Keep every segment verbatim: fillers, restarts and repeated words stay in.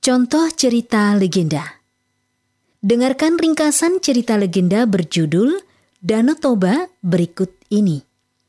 Contoh cerita legenda. Dengarkan ringkasan cerita legenda berjudul Danau Toba berikut ini.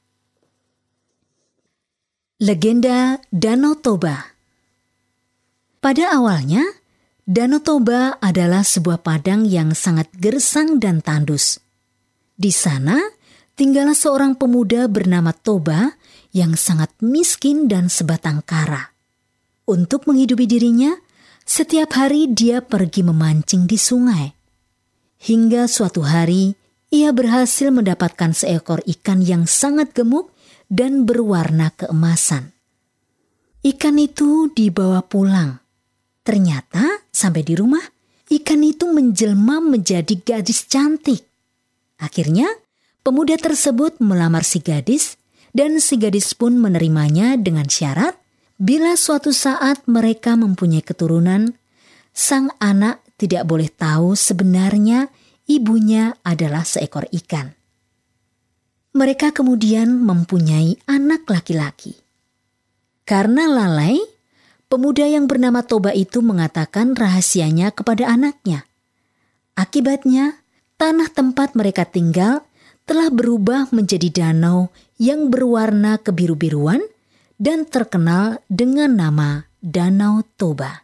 Legenda Danau Toba. Pada awalnya, Danau Toba adalah sebuah padang yang sangat gersang dan tandus. Di sana, tinggal seorang pemuda bernama Toba yang sangat miskin dan sebatang kara. Untuk menghidupi dirinya, setiap hari dia pergi memancing di sungai. Hingga suatu hari, ia berhasil mendapatkan seekor ikan yang sangat gemuk dan berwarna keemasan. Ikan itu dibawa pulang. Ternyata sampai di rumah, ikan itu menjelma menjadi gadis cantik. Akhirnya, pemuda tersebut melamar si gadis, dan si gadis pun menerimanya dengan syarat, bila suatu saat mereka mempunyai keturunan, sang anak tidak boleh tahu sebenarnya ibunya adalah seekor ikan. Mereka kemudian mempunyai anak laki-laki. Karena lalai, pemuda yang bernama Toba itu mengatakan rahasianya kepada anaknya. Akibatnya, tanah tempat mereka tinggal telah berubah menjadi danau yang berwarna kebiru-biruan dan terkenal dengan nama Danau Toba.